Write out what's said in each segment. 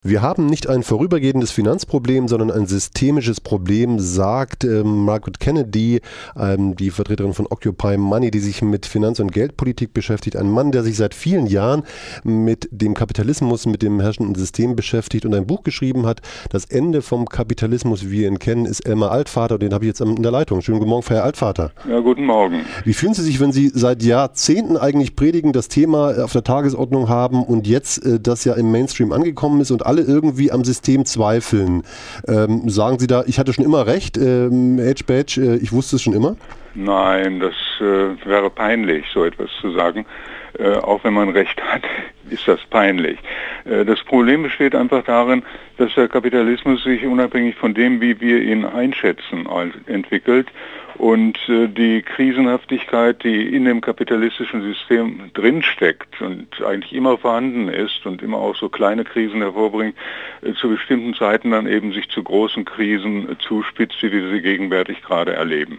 Wir haben nicht ein vorübergehendes Finanzproblem, sondern ein systemisches Problem, sagt Margaret Kennedy, die Vertreterin von Occupy Money, die sich mit Finanz- und Geldpolitik beschäftigt. Ein Mann, der sich seit vielen Jahren mit dem Kapitalismus, mit dem herrschenden System beschäftigt und ein Buch geschrieben hat. Das Ende vom Kapitalismus, wie wir ihn kennen, ist Elmar Altvater. Den habe ich jetzt in der Leitung. Schönen guten Morgen, Herr Altvater. Ja, guten Morgen. Wie fühlen Sie sich, wenn Sie seit Jahrzehnten eigentlich predigen, das Thema auf der Tagesordnung haben und jetzt das ja im Mainstream angekommen ist und alle irgendwie am System zweifeln? Sagen Sie da, ich hatte schon immer recht, Badge, ich wusste es schon immer? Nein, das wäre peinlich, so etwas zu sagen. Auch wenn man recht hat, ist das peinlich. Das Problem besteht einfach darin, dass der Kapitalismus sich unabhängig von dem, wie wir ihn einschätzen, entwickelt. Und die Krisenhaftigkeit, die in dem kapitalistischen System drinsteckt und eigentlich immer vorhanden ist und immer auch so kleine Krisen hervorbringt, zu bestimmten Zeiten dann eben sich zu großen Krisen zuspitzt, wie wir sie gegenwärtig gerade erleben.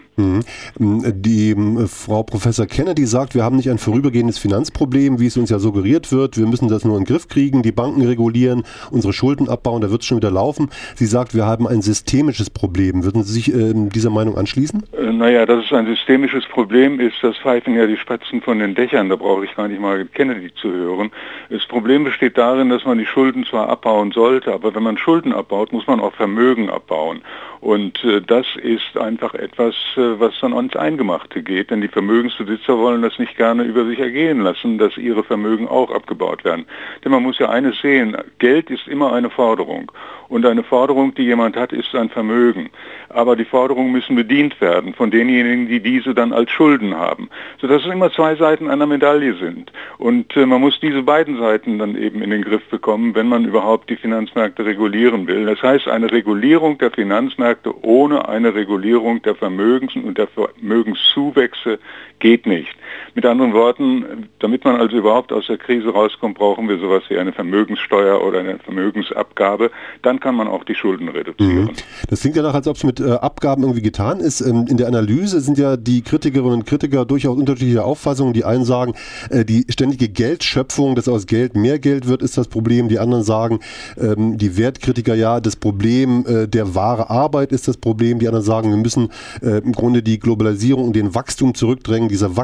Die Frau Professor Kennedy sagt, wir haben nicht ein vorübergehendes Finanzproblem, wie es uns ja suggeriert wird. Wir müssen das nur in den Griff kriegen, die Banken regulieren, unsere Schulden abbauen, da wird es schon wieder laufen. Sie sagt, wir haben ein systemisches Problem. Würden Sie sich dieser Meinung anschließen? Naja, dass es ein systemisches Problem ist, das pfeifen ja die Spatzen von den Dächern, da brauche ich gar nicht mal Kennedy zu hören. Das Problem besteht darin, dass man die Schulden zwar abbauen sollte, aber wenn man Schulden abbaut, muss man auch Vermögen abbauen. Und das ist einfach etwas, was dann ans Eingemachte geht, denn die Vermögensbesitzer wollen das nicht gerne über sich ergehen lassen, dass ihre Vermögen auch abgebaut werden. Denn man muss ja eines sehen, Geld ist immer eine Forderung. Und eine Forderung, die jemand hat, ist ein Vermögen. Aber die Forderungen müssen bedient werden von denjenigen, die diese dann als Schulden haben. Sodass es immer zwei Seiten einer Medaille sind. Und man muss diese beiden Seiten dann eben in den Griff bekommen, wenn man überhaupt die Finanzmärkte regulieren will. Das heißt, eine Regulierung der Finanzmärkte ohne eine Regulierung der Vermögens- und der Vermögenszuwächse geht nicht. Mit anderen Worten, damit man also überhaupt aus der Krise rauskommt, brauchen wir sowas wie eine Vermögenssteuer oder eine Vermögensabgabe. Dann kann man auch die Schulden reduzieren. Das klingt ja nach, als ob es mit Abgaben irgendwie getan ist. In der Analyse sind ja die Kritikerinnen und Kritiker durchaus unterschiedlicher Auffassungen. Die einen sagen, die ständige Geldschöpfung, dass aus Geld mehr Geld wird, ist das Problem. Die anderen sagen, die Wertkritiker, ja, das Problem der wahre Arbeit ist das Problem. Die anderen sagen, wir müssen im Grunde die Globalisierung und den Wachstum zurückdrängen. Dieser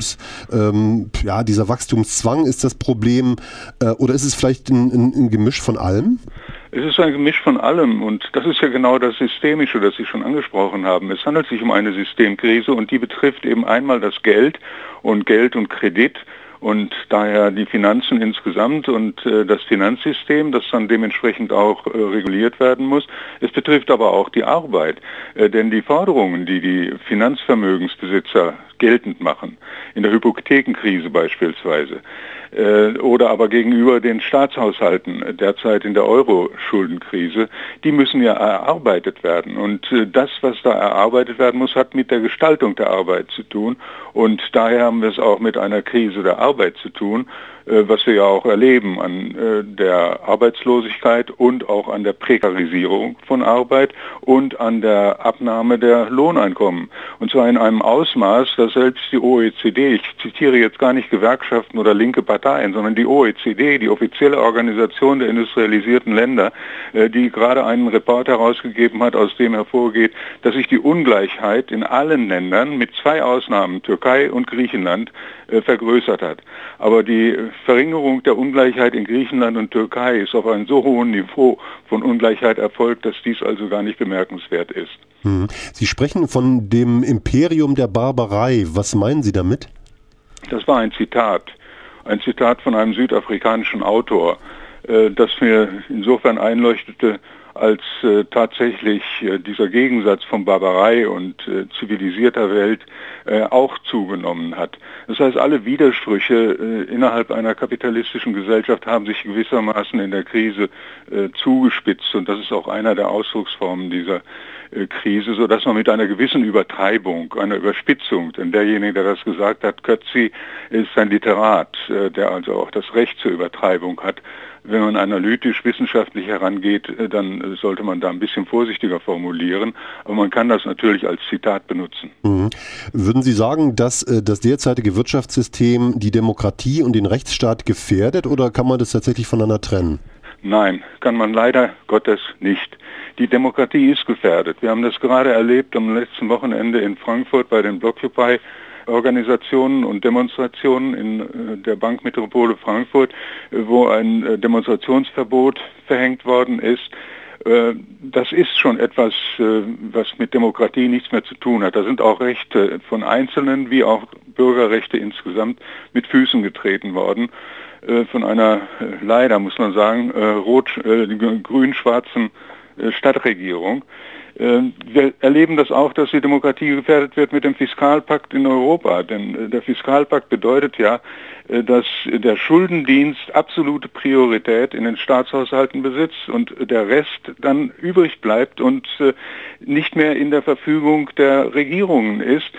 Wachstumszwang ist das Problem. Oder ist es vielleicht ein Gemisch von allem? Es ist ein Gemisch von allem und das ist ja genau das Systemische, das Sie schon angesprochen haben. Es handelt sich um eine Systemkrise und die betrifft eben einmal das Geld und Kredit und daher die Finanzen insgesamt und das Finanzsystem, das dann dementsprechend auch reguliert werden muss. Es betrifft aber auch die Arbeit, denn die Forderungen, die die Finanzvermögensbesitzer geltend machen, in der Hypothekenkrise beispielsweise, oder aber gegenüber den Staatshaushalten derzeit in der Euro-Schuldenkrise, die müssen ja erarbeitet werden. Und das, was da erarbeitet werden muss, hat mit der Gestaltung der Arbeit zu tun. Und daher haben wir es auch mit einer Krise der Arbeit zu tun, was wir ja auch erleben an der Arbeitslosigkeit und auch an der Prekarisierung von Arbeit und an der Abnahme der Lohneinkommen. Und zwar in einem Ausmaß, dass selbst die OECD, ich zitiere jetzt gar nicht Gewerkschaften oder linke Parteien, sondern die OECD, die offizielle Organisation der industrialisierten Länder, die gerade einen Report herausgegeben hat, aus dem hervorgeht, dass sich die Ungleichheit in allen Ländern, mit zwei Ausnahmen, Türkei und Griechenland, vergrößert hat. Aber die Verringerung der Ungleichheit in Griechenland und Türkei ist auf einem so hohen Niveau von Ungleichheit erfolgt, dass dies also gar nicht bemerkenswert ist. Sie sprechen von dem Imperium der Barbarei. Was meinen Sie damit? Das war ein Zitat von einem südafrikanischen Autor, das mir insofern einleuchtete, als tatsächlich dieser Gegensatz von Barbarei und zivilisierter Welt auch zugenommen hat. Das heißt, alle Widersprüche innerhalb einer kapitalistischen Gesellschaft haben sich gewissermaßen in der Krise zugespitzt und das ist auch einer der Ausdrucksformen dieser Krise, sodass man mit einer gewissen Übertreibung, einer Überspitzung, denn derjenige, der das gesagt hat, Coetzee, ist ein Literat, der also auch das Recht zur Übertreibung hat. Wenn man analytisch, wissenschaftlich herangeht, dann sollte man da ein bisschen vorsichtiger formulieren, aber man kann das natürlich als Zitat benutzen. Würden Sie sagen, dass das derzeitige Wirtschaftssystem die Demokratie und den Rechtsstaat gefährdet oder kann man das tatsächlich voneinander trennen? Nein, kann man leider Gottes nicht. Die Demokratie ist gefährdet. Wir haben das gerade erlebt am letzten Wochenende in Frankfurt bei den Blockupy-Organisationen und Demonstrationen in der Bankmetropole Frankfurt, wo ein Demonstrationsverbot verhängt worden ist. Das ist schon etwas, was mit Demokratie nichts mehr zu tun hat. Da sind auch Rechte von Einzelnen wie auch Bürgerrechte insgesamt mit Füßen getreten worden von einer, leider muss man sagen, grün-schwarzen Stadtregierung. Wir erleben das auch, dass die Demokratie gefährdet wird mit dem Fiskalpakt in Europa. Denn der Fiskalpakt bedeutet ja, dass der Schuldendienst absolute Priorität in den Staatshaushalten besitzt und der Rest dann übrig bleibt und nicht mehr in der Verfügung der Regierungen ist.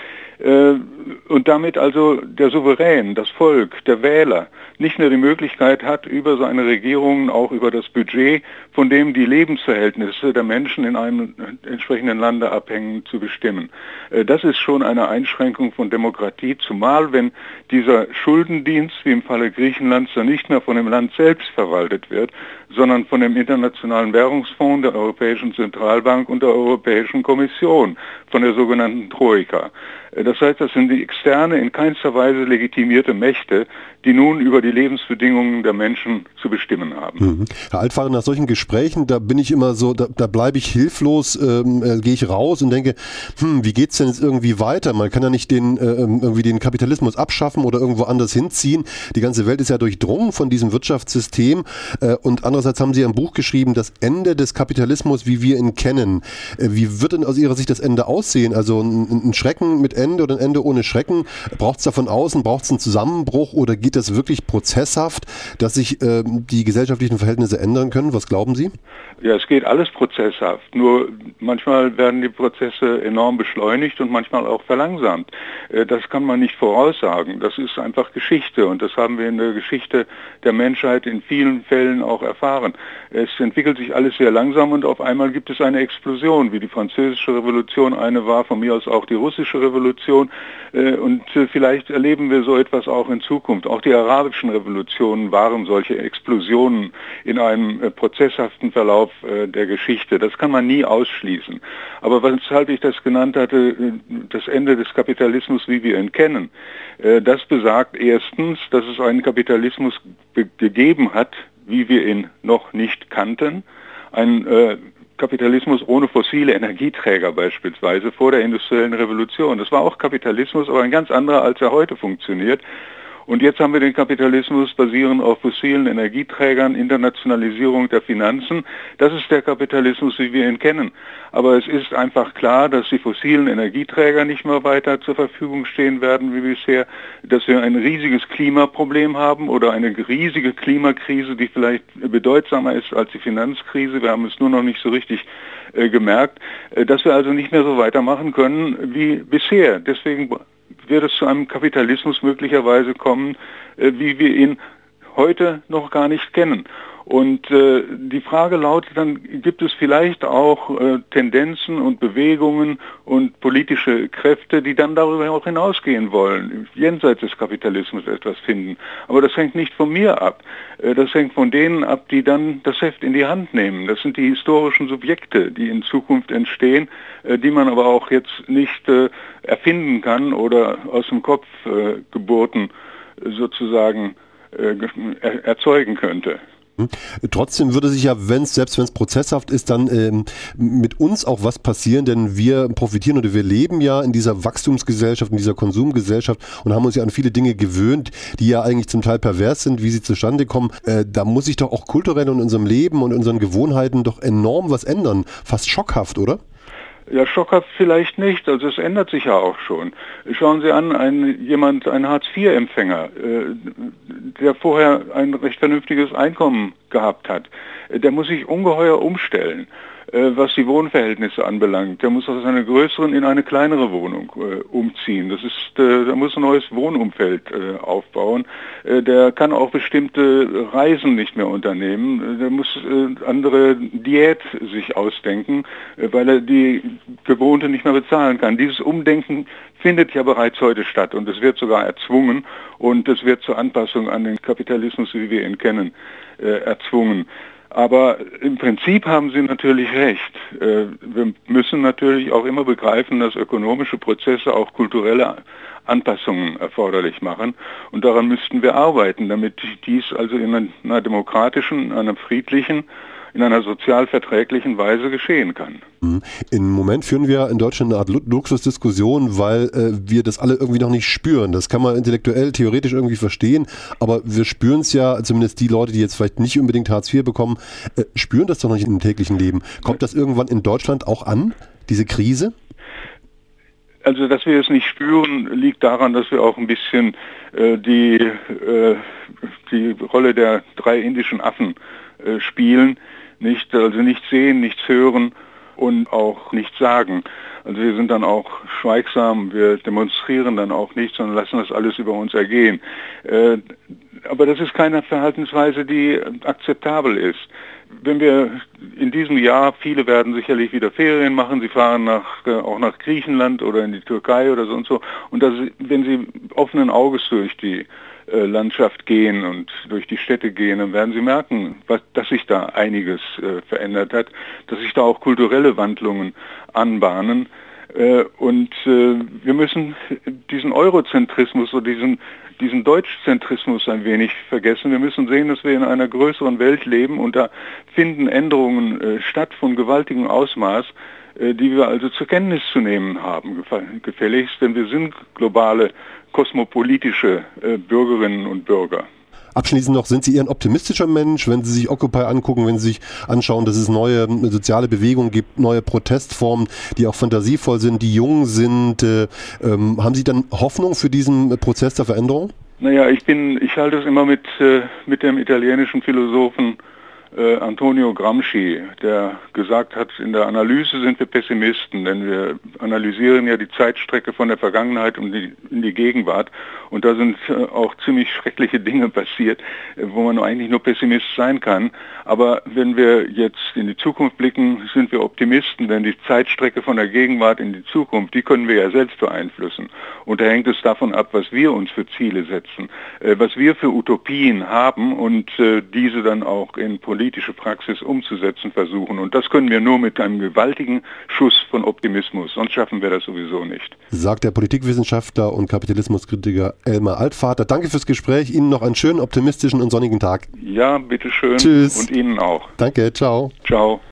Und damit also der Souverän, das Volk, der Wähler nicht mehr die Möglichkeit hat, über seine Regierungen, auch über das Budget, von dem die Lebensverhältnisse der Menschen in einem entsprechenden Lande abhängen, zu bestimmen. Das ist schon eine Einschränkung von Demokratie, zumal wenn dieser Schuldendienst, wie im Falle Griechenlands, dann nicht mehr von dem Land selbst verwaltet wird, sondern von dem Internationalen Währungsfonds, der Europäischen Zentralbank und der Europäischen Kommission, von der sogenannten Troika. Das heißt, das sind die externe, in keinster Weise legitimierte Mächte, die nun über die Lebensbedingungen der Menschen zu bestimmen haben. Herr Altfahrer, nach solchen Gesprächen, da bin ich immer so, da bleibe ich hilflos, gehe ich raus und denke, wie geht's denn jetzt irgendwie weiter? Man kann ja nicht irgendwie den Kapitalismus abschaffen oder irgendwo anders hinziehen. Die ganze Welt ist ja durchdrungen von diesem Wirtschaftssystem und andererseits haben Sie ein Buch geschrieben, das Ende des Kapitalismus, wie wir ihn kennen. Wie wird denn aus Ihrer Sicht das Ende aussehen? Also ein Schrecken mit Ende oder ein Ende ohne Schrecken? Braucht es da von außen, braucht es einen Zusammenbruch oder geht das wirklich prozesshaft, dass sich die gesellschaftlichen Verhältnisse ändern können? Was glauben Sie? Ja, es geht alles prozesshaft, nur manchmal werden die Prozesse enorm beschleunigt und manchmal auch verlangsamt. Das kann man nicht voraussagen. Das ist einfach Geschichte und das haben wir in der Geschichte der Menschheit in vielen Fällen auch erfahren. Es entwickelt sich alles sehr langsam und auf einmal gibt es eine Explosion, wie die Französische Revolution eine war, von mir aus auch die Russische Revolution und vielleicht erleben wir so etwas auch in Zukunft. Auch die arabischen Revolutionen waren solche Explosionen in einem prozesshaften Verlauf der Geschichte. Das kann man nie ausschließen. Aber weshalb ich das genannt hatte, das Ende des Kapitalismus, wie wir ihn kennen, das besagt erstens, dass es einen Kapitalismus gegeben hat, wie wir ihn noch nicht kannten. Ein Kapitalismus ohne fossile Energieträger beispielsweise vor der industriellen Revolution. Das war auch Kapitalismus, aber ein ganz anderer, als er heute funktioniert. Und jetzt haben wir den Kapitalismus basierend auf fossilen Energieträgern, Internationalisierung der Finanzen. Das ist der Kapitalismus, wie wir ihn kennen. Aber es ist einfach klar, dass die fossilen Energieträger nicht mehr weiter zur Verfügung stehen werden wie bisher, dass wir ein riesiges Klimaproblem haben oder eine riesige Klimakrise, die vielleicht bedeutsamer ist als die Finanzkrise. Wir haben es nur noch nicht so richtig gemerkt, dass wir also nicht mehr so weitermachen können wie bisher. Deswegen wird es zu einem Kapitalismus möglicherweise kommen, wie wir ihn heute noch gar nicht kennen. Und die Frage lautet dann, gibt es vielleicht auch Tendenzen und Bewegungen und politische Kräfte, die dann darüber auch hinausgehen wollen, jenseits des Kapitalismus etwas finden. Aber das hängt nicht von mir ab. Das hängt von denen ab, die dann das Heft in die Hand nehmen. Das sind die historischen Subjekte, die in Zukunft entstehen, die man aber auch jetzt nicht erfinden kann oder aus dem Kopf geboten sozusagen erzeugen könnte. Trotzdem würde sich ja, selbst wenn es prozesshaft ist, dann mit uns auch was passieren, denn wir profitieren oder wir leben ja in dieser Wachstumsgesellschaft, in dieser Konsumgesellschaft und haben uns ja an viele Dinge gewöhnt, die ja eigentlich zum Teil pervers sind, wie sie zustande kommen. Da muss sich doch auch kulturell in unserem Leben und unseren Gewohnheiten doch enorm was ändern. Fast schockhaft, oder? Ja, schockhaft vielleicht nicht, also es ändert sich ja auch schon. Schauen Sie an, ein Hartz-IV-Empfänger, der vorher ein recht vernünftiges Einkommen gehabt hat, der muss sich ungeheuer umstellen, was die Wohnverhältnisse anbelangt. Der muss aus einer größeren in eine kleinere Wohnung umziehen. Der muss ein neues Wohnumfeld aufbauen. Der kann auch bestimmte Reisen nicht mehr unternehmen. Der muss andere Diät sich ausdenken, weil er die gewohnte nicht mehr bezahlen kann. Dieses Umdenken findet ja bereits heute statt und es wird sogar erzwungen und es wird zur Anpassung an den Kapitalismus, wie wir ihn kennen, erzwungen. Aber im Prinzip haben Sie natürlich recht. Wir müssen natürlich auch immer begreifen, dass ökonomische Prozesse auch kulturelle Anpassungen erforderlich machen. Und daran müssten wir arbeiten, damit dies also in einer demokratischen, in einer friedlichen, in einer sozial verträglichen Weise geschehen kann. Im Moment führen wir in Deutschland eine Art Luxusdiskussion, weil wir das alle irgendwie noch nicht spüren. Das kann man intellektuell, theoretisch irgendwie verstehen, aber wir spüren es ja, zumindest die Leute, die jetzt vielleicht nicht unbedingt Hartz IV bekommen, spüren das doch noch nicht im täglichen Leben. Kommt das irgendwann in Deutschland auch an, diese Krise? Also, dass wir es nicht spüren, liegt daran, dass wir auch ein bisschen die Rolle der 3 indischen Affen spielen. Also nichts sehen, nichts hören und auch nichts sagen. Also wir sind dann auch schweigsam, wir demonstrieren dann auch nicht, sondern lassen das alles über uns ergehen. Aber das ist keine Verhaltensweise, die akzeptabel ist. Wenn wir in diesem Jahr, viele werden sicherlich wieder Ferien machen, sie fahren auch nach Griechenland oder in die Türkei oder so und so. Und wenn sie offenen Auges durch die Landschaft gehen und durch die Städte gehen, dann werden Sie merken, dass sich da einiges verändert hat, dass sich da auch kulturelle Wandlungen anbahnen. Und wir müssen diesen Eurozentrismus oder diesen Deutschzentrismus ein wenig vergessen. Wir müssen sehen, dass wir in einer größeren Welt leben und da finden Änderungen statt von gewaltigem Ausmaß, die wir also zur Kenntnis zu nehmen haben, gefälligst, denn wir sind globale, kosmopolitische Bürgerinnen und Bürger. Abschließend noch, sind Sie eher ein optimistischer Mensch, wenn Sie sich Occupy angucken, wenn Sie sich anschauen, dass es neue soziale Bewegungen gibt, neue Protestformen, die auch fantasievoll sind, die jung sind. Haben Sie dann Hoffnung für diesen Prozess der Veränderung? Naja, ich halte es immer mit dem italienischen Philosophen Antonio Gramsci, der gesagt hat, in der Analyse sind wir Pessimisten, denn wir analysieren ja die Zeitstrecke von der Vergangenheit in die Gegenwart und da sind auch ziemlich schreckliche Dinge passiert, wo man eigentlich nur Pessimist sein kann. Aber wenn wir jetzt in die Zukunft blicken, sind wir Optimisten, denn die Zeitstrecke von der Gegenwart in die Zukunft, die können wir ja selbst beeinflussen. Und da hängt es davon ab, was wir uns für Ziele setzen, was wir für Utopien haben und diese dann auch in politische Praxis umzusetzen versuchen. Und das können wir nur mit einem gewaltigen Schuss von Optimismus, sonst schaffen wir das sowieso nicht. Sagt der Politikwissenschaftler und Kapitalismuskritiker Elmar Altvater. Danke fürs Gespräch. Ihnen noch einen schönen, optimistischen und sonnigen Tag. Ja, bitteschön. Tschüss. Und Ihnen auch. Danke, ciao. Ciao.